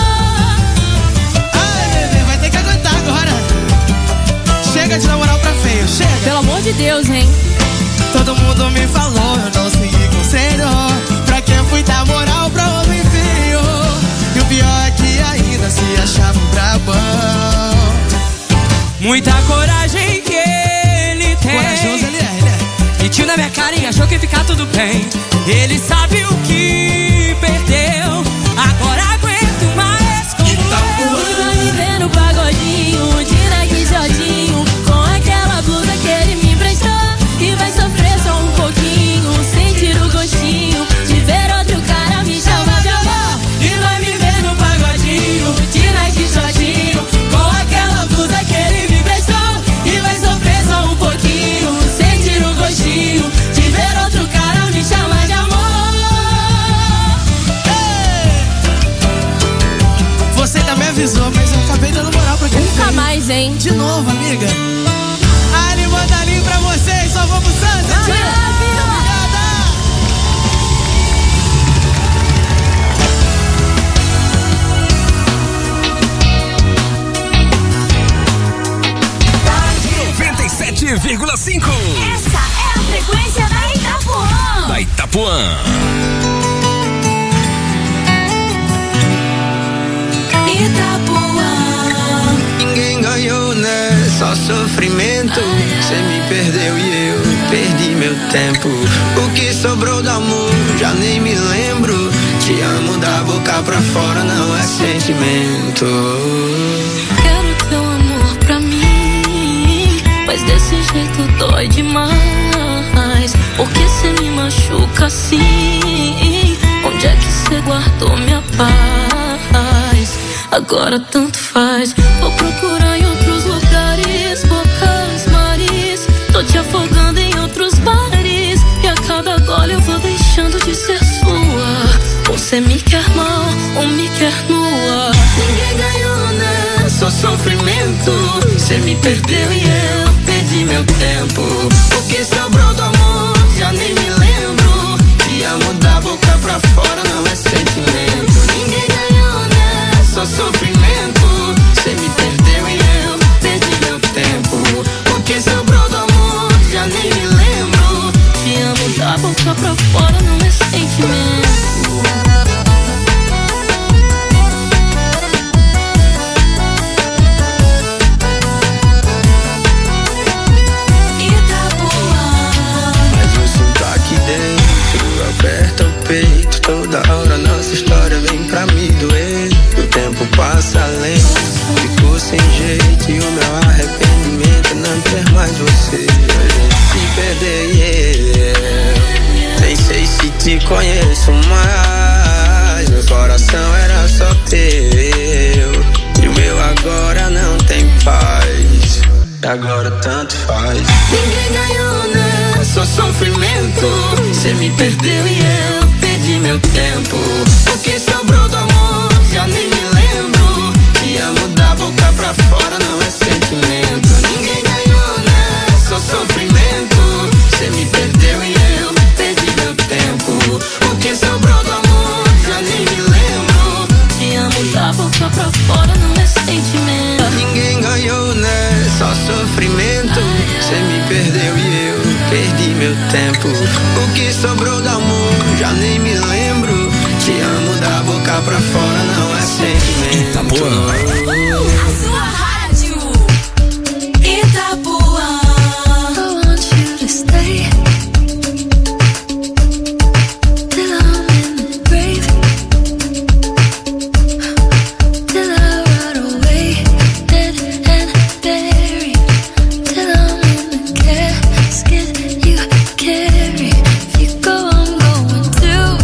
Ai, bebê, vai ter que aguentar agora. Chega de namorar pra feio, chega. Pelo amor de Deus, hein? Todo mundo me falou, eu não segui conselho. Pra que eu fui dar moral pra homem feio? E o pior é que ainda se achava um brabão. Muita coragem que ele tem. Corajoso ele é. Mentiu na minha cara e achou que ia ficar tudo bem. Ele sabe o que perdeu. Agora aguento mais como eu. E vai me ver no pagodinho de Nike Jodinho, com aquela blusa que ele me emprestou. E vai sofrer só um pouquinho, sentir o gostinho de ver outro cara me chamar de amor. E vai me ver no pagodinho de Nike Jodinho, com aquela blusa que ele me emprestou. E vai sofrer só um pouquinho, sentir o gostinho de ver outro avisou, mas eu acabei dando moral pra quem Nunca fez. mais, hein? De novo, amiga. Ali, mandalinho pra vocês, só vamos Santa, tia. Essa é a frequência da Itapuã. Da Itapuã. Itapuã. Ninguém ganhou, né? Só sofrimento. Cê me perdeu e eu perdi meu tempo. O que sobrou do amor, já nem me lembro. Te amo da boca pra fora, não é sentimento. Quero teu amor pra mim, mas desse jeito dói demais. Porque cê me machuca assim? Onde é que cê guardou minha paz? Agora tanto faz. Vou procurar em outros lugares, bocas, mares. Tô te afogando em outros bares. E a cada gole eu vou deixando de ser sua. Ou cê me quer mal, ou me quer nua. Ninguém ganhou, né? Só sofrimento. Cê me perdeu e eu perdi meu tempo. O que sobrou do amor, já nem me lembro. Te amo da boca pra fora, não é sentimento. Ninguém ganhou, né? Só sofrimento. Cê me perdeu e eu perdi meu tempo. O que sobrou do amor, já nem me lembro. Te amo da boca pra fora, não é sentimento. Aperta o peito, toda hora nossa história vem pra me doer. O tempo passa lento, ficou sem jeito. E o meu arrependimento é não ter mais você. A gente se perder, nem sei se te conheço mais. Meu coração era só teu, e o meu agora não tem paz. Agora tanto faz. Ninguém ganhou, né? Só sofrimento. Cê me perdeu e eu perdi meu tempo. O que sobrou do amor, já nem me lembro. Te amo da boca pra fora, não é sentimento. Ninguém ganhou, né? Só sofrimento. Cê me perdeu e eu perdi meu tempo. O que sobrou do amor, já nem me lembro. Te amo da boca pra fora, não é sentimento. Ninguém ganhou, né? Só sofrimento. Cê me perdeu e eu perdi meu tempo. O que sobrou do amor, já nem me lembro. Te amo da boca pra fora, não é sentimento. Itapuã. A sua rádio Itapuã. I want you to stay till I'm in the grave, till I rot away, dead and buried, till I'm in the casket you carry. If you go, I'm going too.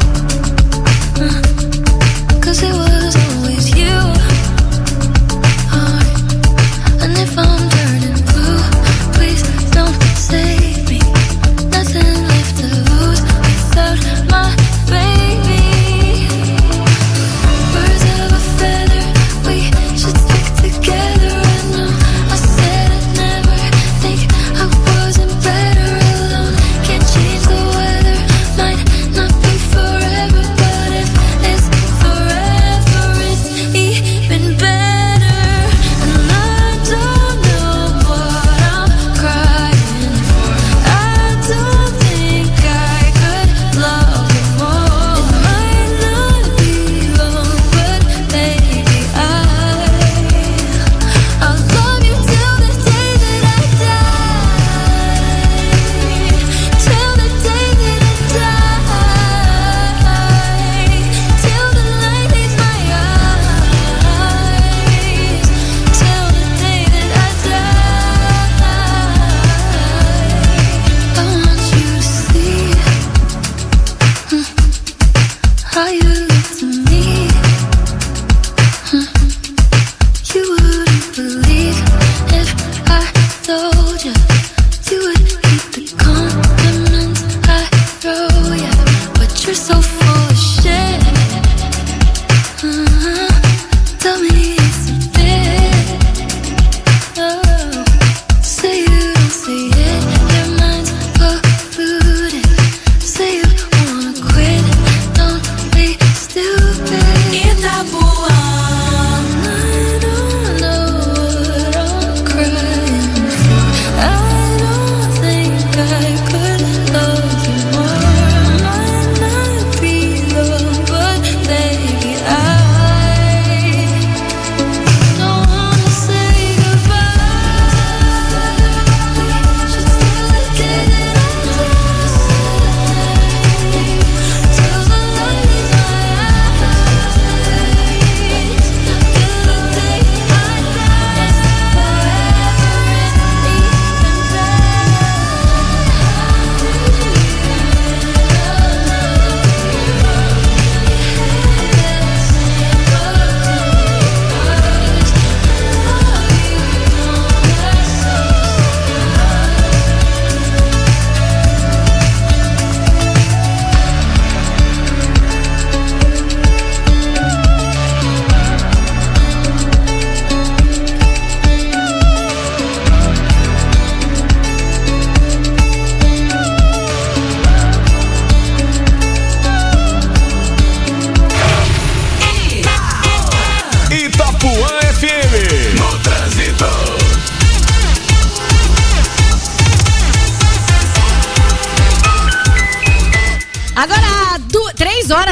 'Cause it was always you. And if I'm turning blue, please don't save me. Nothing left to lose without my baby. Birds of a feather, we should stick together. I know I said I'd never think I wasn't better alone. Can't change the weather, might not be forever, but if it's forever, it's even better. And I don't know what I'm crying for. I don't think I could love you more. It might not be long, but baby, I'll love you till the day that I die. Till the day that I die. Till the light leaves my eyes. Till the day that I die. I want you to see how you look to me. You wouldn't believe if I told you. You would keep the compliments I throw you. But you're so full of shit. Tell me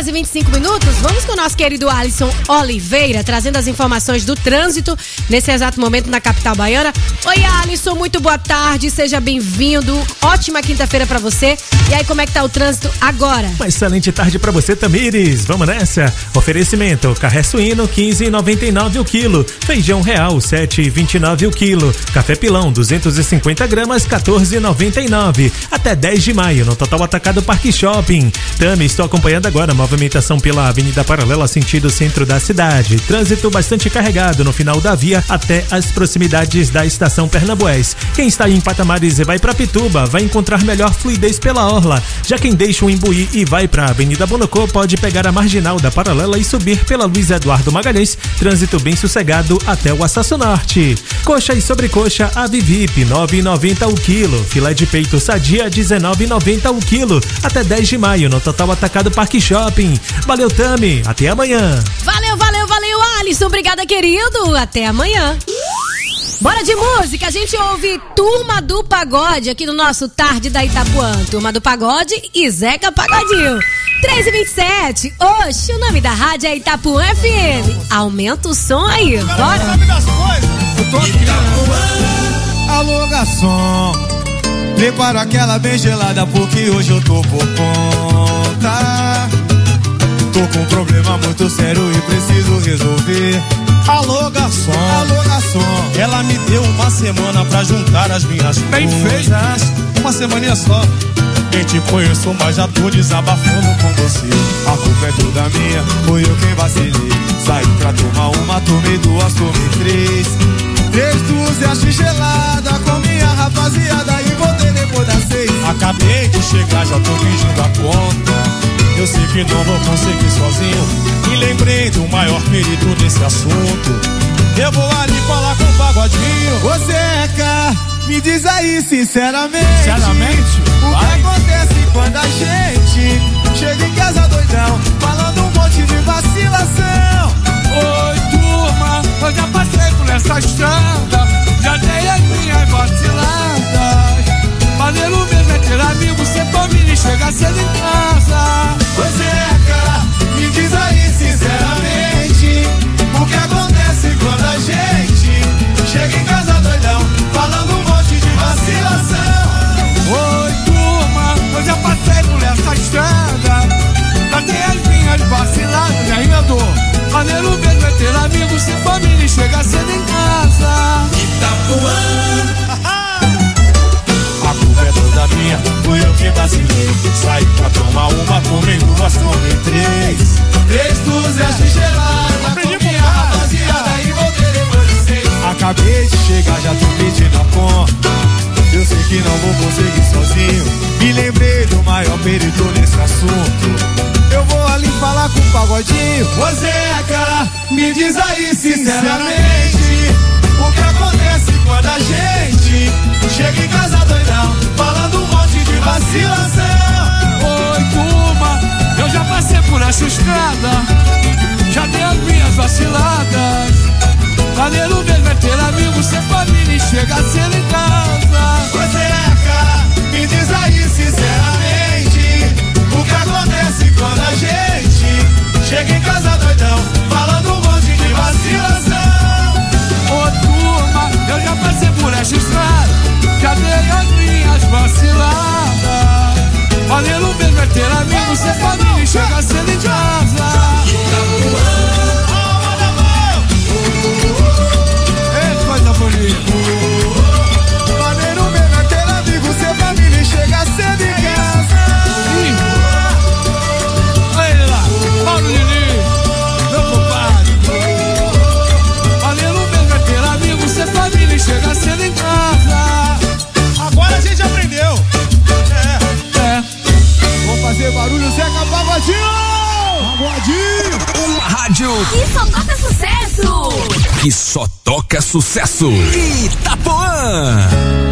2h25. Vamos com o nosso querido Alisson Oliveira, trazendo as informações do trânsito nesse exato momento na capital baiana. Oi, Alisson, muito boa tarde, seja bem-vindo. Ótima quinta-feira pra você. E aí, como é que tá o trânsito agora? Uma excelente tarde pra você, Tamires. Vamos nessa. Oferecimento: carré suíno 15,99 o quilo, feijão real 7,29 o quilo, café pilão 250 gramas 14,99. Até 10 de maio no Total Atacado Parque Shopping. Tami, estou acompanhando agora a movimentação pela Avenida Paralela sentido centro da cidade. Trânsito bastante carregado no final da via até as proximidades da estação Pernambués. Quem está em Patamares e vai para Pituba vai encontrar melhor fluidez pela orla. Já quem deixa o Imbuí e vai para a Avenida Bonocô pode pegar a marginal da Paralela e subir pela Luiz Eduardo Magalhães. Trânsito bem sossegado até o Açaço Norte. Coxa e sobrecoxa Avivip 9,90 o quilo. Filé de peito sadia 19,90 o quilo. Até 10 de maio no Total Atacado Parque Shopping. Valeu, Tami. Até amanhã. Valeu, Alisson. Obrigada, querido. Até amanhã. Bora de música, a gente ouve Turma do Pagode aqui no nosso Tarde da Itapuã. Turma do Pagode e Zeca Pagodinho. 3h27. Oxe, o nome da rádio é Itapuã FM. Aumenta o som aí, bora. Eu tô aqui. Alô, garçom, prepara aquela bem gelada porque hoje eu tô por conta. Tô com um problema muito sério e preciso resolver. Alô, garçom, ela me deu uma semana pra juntar as minhas coisas. Uma semaninha só. Nem te conheço, mas já tô desabafando com você. A culpa é toda minha, foi eu quem vacilei. Saí pra tomar uma, tomei duas, tomei três. 3 dúzias gelada com minha rapaziada e voltei depois das 6. Acabei de chegar, já tô pedindo a conta. Eu sei que não vou conseguir sozinho e lembrei do maior perito nesse assunto. Eu vou ali falar com o Pagodinho. Ô Zeca, me diz aí sinceramente, o que acontece quando a gente chega em casa doidão, falando um monte de vacilação. Oi, turma, eu já passei por essa estrada, já dei as minhas vaciladas. Fazer o mesmo é ter amigo, ser família e chegar cedo em casa. Ô Zeca, me diz aí sinceramente, o que acontece quando a gente chega em casa doidão, falando um monte de vacilação. Oi, turma, eu já passei por essa estrada, já dei as minhas vaciladas. E aí, andou. Fazer o mesmo é ter amigo, ser família e chegar cedo em casa. Itapuã. A culpa é toda minha, fui eu que vacilei. Saí pra tomar uma, tomei duas, tomei três. 3 dúzias de gelada com minha rapaziada e voltei depois de 6. Acabei de chegar, já tô pedindo a conta. Eu sei que não vou conseguir sozinho e lembrei do maior perito nesse assunto. Eu vou ali falar com o Pagodinho. Ô Zeca, me diz aí sinceramente, o que acontece quando a gente chega em casa doidão, falando um monte de vacilação. Oi, turma, eu já passei por essa estrada, já dei as minhas vaciladas. Fazer o mesmo é ter amigo, ser família e chegar cedo em casa. Ô Zeca, me diz aí sinceramente, o que acontece quando a gente chega em casa doidão, falando um monte de vacilação. Ô turma, eu já passei por essa estrada, já dei as minhas vaciladas. Fazer o mesmo é ter amigo, ser família e chegar cedo em casa. Ei, coisa bonita. Fazer o mesmo é ter amigo, ser família e chegar cedo em casa. Olha lá, Paulo Diniz, meu compadre. Fazer o mesmo é ter amigo, ser família e chegar cedo em casa. Agora a gente aprendeu. Vamos fazer barulho, Zeca Pagodinho. Uma rádio que só toca sucesso. Que só toca sucesso. Itapuã.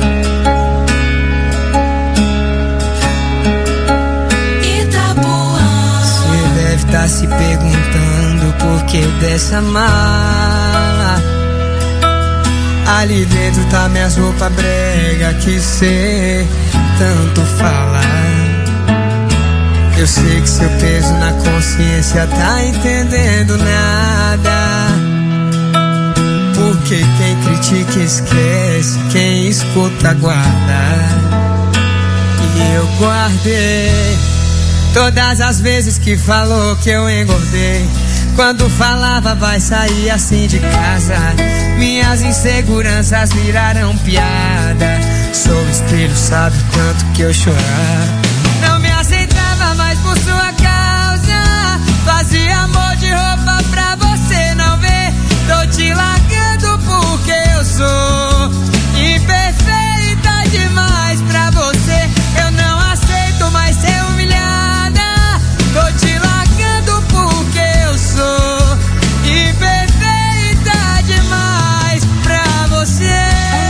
Você deve estar se perguntando por que dessa mala. Ali dentro tá minhas roupas brega que cê tanto fala. Eu sei que seu peso na consciência tá entendendo nada. Porque quem critica esquece, quem escuta guarda. E eu guardei todas as vezes que falou que eu engordei. Quando falava vai sair assim de casa, minhas inseguranças viraram piada. Sou espelho, sabe o tanto que eu chorava. Não me aceitava mais por sua causa. Fazia amor de roupa pra você não ver. Tô te largando porque eu sou imperfeita demais pra você. Eu não aceito mais ser humilhada. Tô te largando porque eu sou imperfeita demais pra você.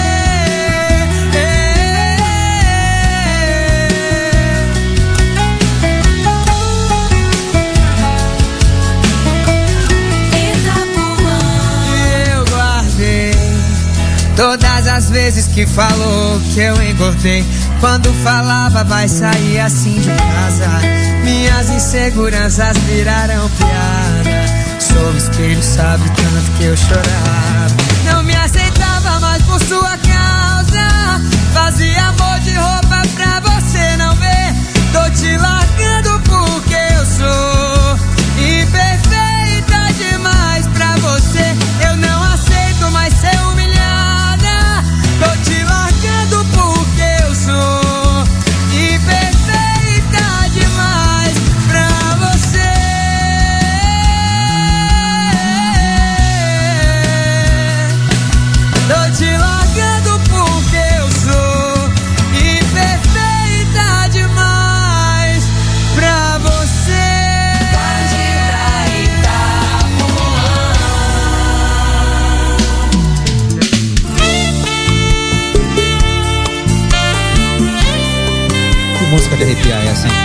Todas as vezes que falou que eu engordei. Quando falava vai sair assim de casa, minhas inseguranças viraram piada. Sou espelho, sabe o tanto que eu chorava. Não me aceitava mais por sua causa. Fazia amor de roupa pra você não ver. Tô te largando porque eu sou imperfeita demais pra você. Eu não aceito mais ser humilhada. Tô te largando porque eu sou imperfeita demais pra você. Tô te largando porque eu sou imperfeita demais pra você. Música de arrepiar essa, hein?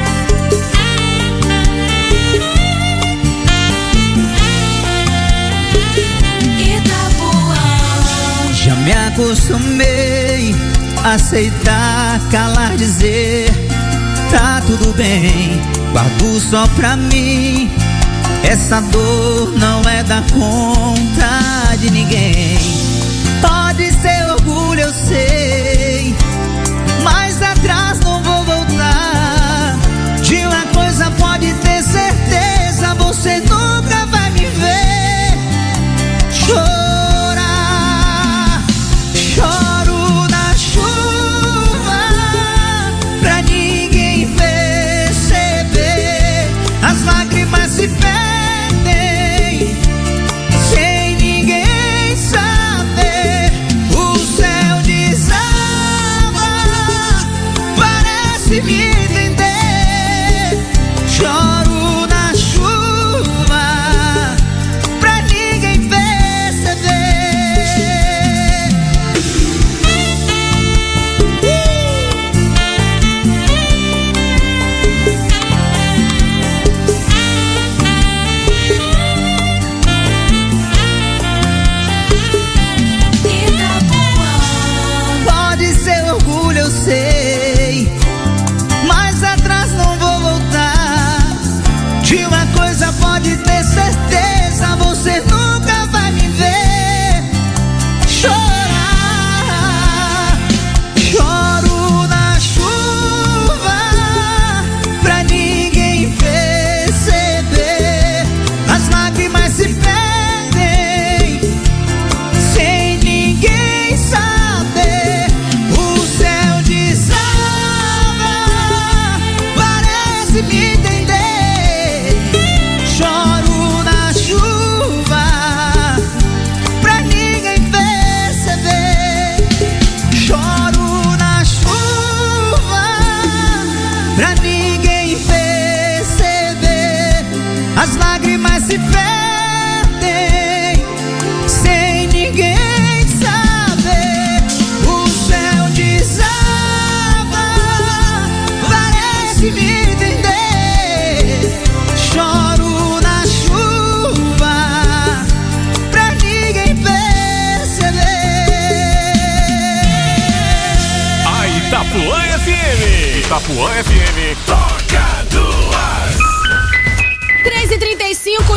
Já me acostumei a aceitar, calar, dizer tá tudo bem, guardo só pra mim. Essa dor não é da conta de ninguém. Pode ser orgulho, eu sei, mas atrás não vou voltar. De uma coisa pode ter certeza, você nunca vai me ver chorar. Choro na chuva pra ninguém perceber. As lágrimas se perdem sem ninguém saber. O céu desaba, parece me entender. Choro na chuva pra ninguém perceber. Pode ser orgulho, eu sei, mas atrás não vou voltar. De uma coisa pode ter certeza, você nunca vai me ver chorar. Choro na chuva pra ninguém perceber. As lágrimas se perdem sem ninguém saber. O céu desaba, parece me entender. Choro na chuva pra ninguém perceber. Choro na chuva pra ninguém perceber. As lágrimas se perdem sem ninguém saber. O céu desaba, parece me entender. Choro na chuva pra ninguém perceber. A Itapuã FM. Itapuã FM. Toca do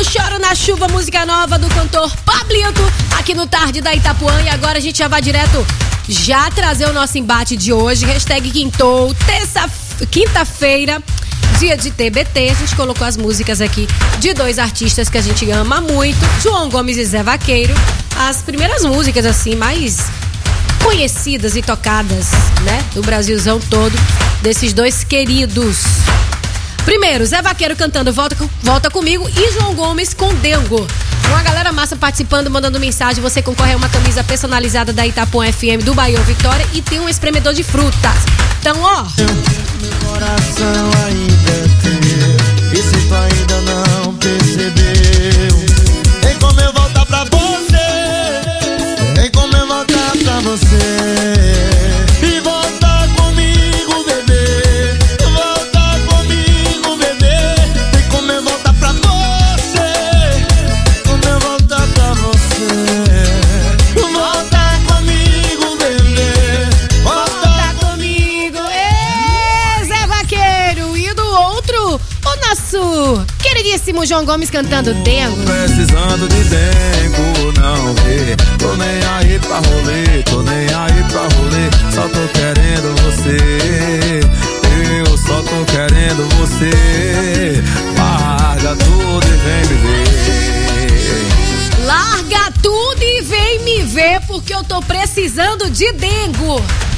Não Choro na Chuva, música nova do cantor Pablito, aqui no Tarde da Itapuã. E agora a gente já vai direto já trazer o nosso embate de hoje. Hashtag quintou, quinta-feira, dia de TBT. A gente colocou as músicas aqui de dois artistas que a gente ama muito, João Gomes e Zé Vaqueiro. As primeiras músicas, assim, mais conhecidas e tocadas, né, do Brasilzão todo, desses dois queridos. Primeiro, Zé Vaqueiro cantando Volta Comigo e João Gomes com Dengo. Uma galera massa participando, mandando mensagem. Você concorre a uma camisa personalizada da Itapuã FM do Bahia Vitória e tem um espremedor de frutas. Então, ó. Meu coração ainda é teu, e se tu ainda não percebeu, tem como eu voltar pra você, tem como eu voltar pra você. E voltar comigo, bebê, voltar comigo, bebê, tem como eu voltar pra você, como eu voltar pra você. Voltar comigo, bebê, voltar comigo. Zé Vaqueiro. E do outro, o nosso queridíssimo João Gomes cantando Dengo. Precisando de Dengo, não vê. Tô nem aí pra rolê, tô nem aí pra rolê. Só tô querendo você, eu só tô querendo você. Larga tudo e vem me ver. Larga tudo e vem me ver, porque eu tô precisando de Dengo.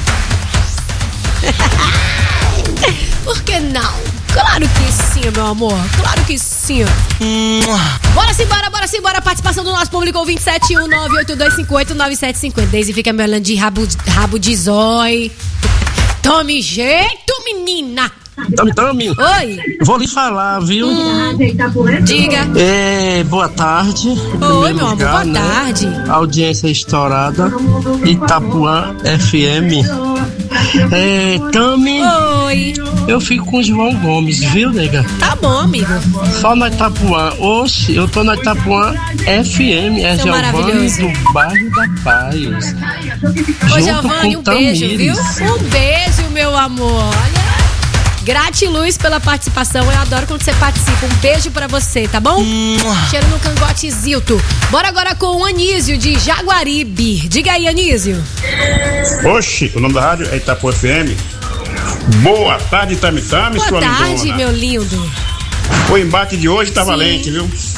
Por que não? Claro que sim, meu amor. Claro que sim. Bora simbora. Participação do nosso público, 2719825895750. Daisy fica me olhando de rabo de zói. Tome jeito, menina. Tami. Oi. Vou lhe falar, viu? Diga. Boa tarde. Oi, meu amor, boa tarde. Audiência estourada. Itapuã FM. Tami. Oi. Eu fico com o João Gomes, viu, nega? Tá bom, amigo. Só na Itapuã. Oxe, eu tô na Itapuã FM. É Giovanni do bairro da Paz. Ô, Giovanni, um beijo, viu? Um beijo, meu amor. Olha. Gratiluz pela participação, eu adoro quando você participa. Um beijo pra você, tá bom? Cheiro no cangote Zilto. Bora agora com o Anísio de Jaguaribe. Diga aí, Anísio. Oxi, o nome da rádio é Itapuã FM. Boa tarde, Tami, boa sua tarde, lindona. meu lindo. O embate de hoje tá valente, viu?